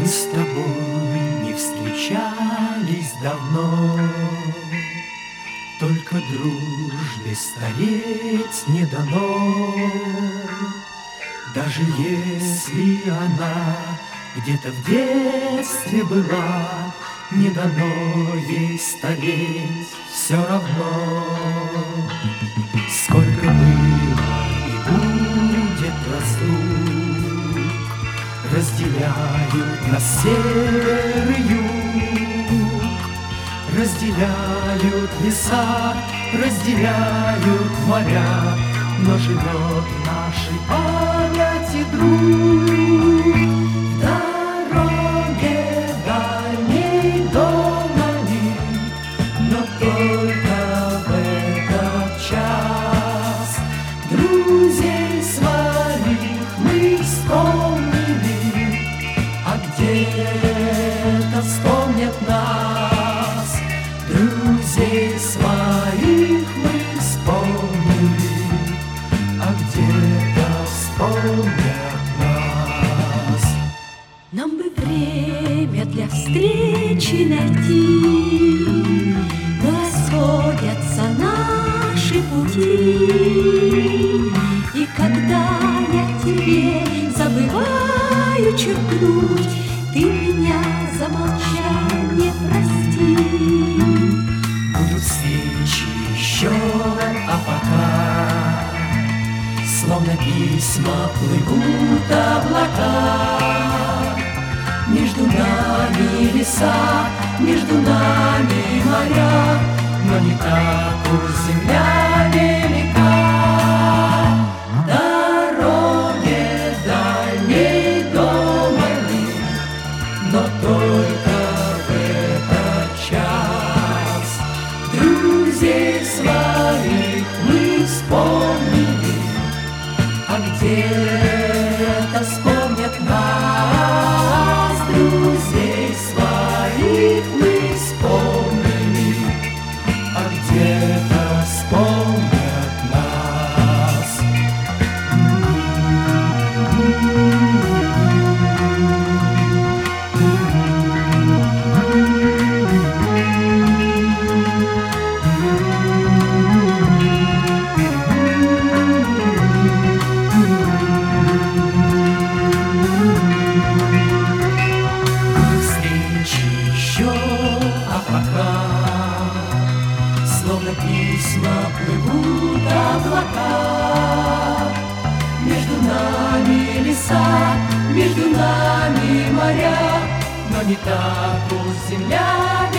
Мы с тобой не встречались давно, только дружбе стареть не дано. Даже если она где-то в детстве была, не дано ей стареть все равно. Сколько было и будет разлук, разделяют нас север и юг, разделяют леса, разделяют моря, но живет в нашей памяти друг. В дороге дальней до Мали, но только в этот час друзей своих мы вспомнили, а где-то вспомнят нас. Друзей своих мы вспомнили, а где-то вспомнят нас. Нам бы время для встречи найти, но расходятся наши пути. И когда я тебе забываю черкнуть, ты меня за молчание прости. Будут встречи еще, а пока словно письма плывут облака. Между нами леса, между нами моря, но не так уж земля велика. В дороге дальней до Мали, но только в этот час друзей своих мы вспомнили, а где-то вспомнят нас. Друзей своих мы вспомнили, а где-то вспомнят нас. Словно письма плывут облака. Между нами леса, между нами моря, но не так уж земля